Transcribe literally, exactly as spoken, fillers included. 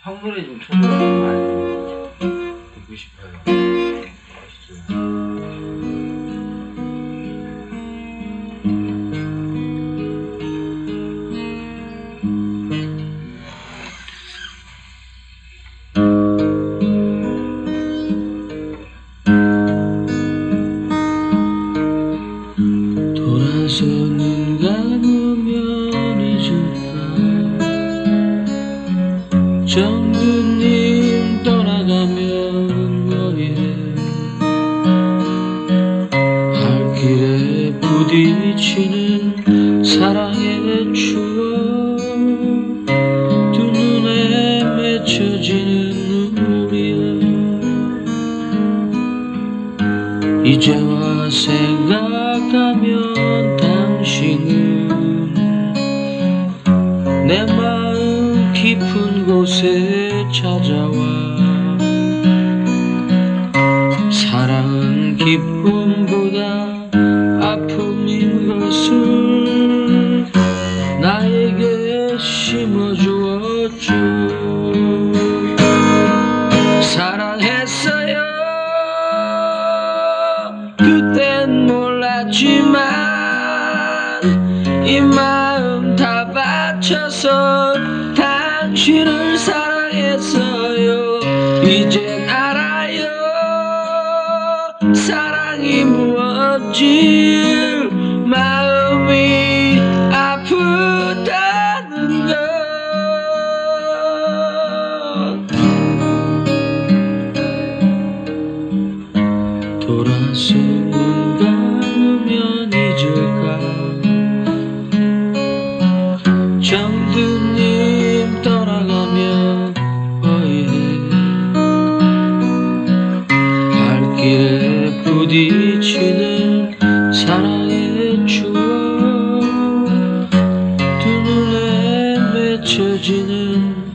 황노래 좀 쳐줘요. 많이 듣고 싶어요. 아시죠? 돌아서 눈 감으면 잊을까. 정규님 떠나가면 뭐해. 할 길에 부딪히는 사랑의 추억, 두 눈에 맺혀지는 눈물이야. 이제와 생각하면 당신은 내 마음 깊은 곳에 찾아와. 사랑은 기쁨보다 아픔인 것을 나에게 심어주었죠. 사랑했어요. 그땐 몰랐지만 이 마음 다 바쳐서 당신을 사랑했어요. 이젠 알아요. 사랑이 무엇일 마음이 아프다는 것. 돌아서 눈 감으면 잊을까. 정두님 떠나가면 뭐해. 발길에 부딪히는 사랑의 추억, 두 눈에 맺혀지는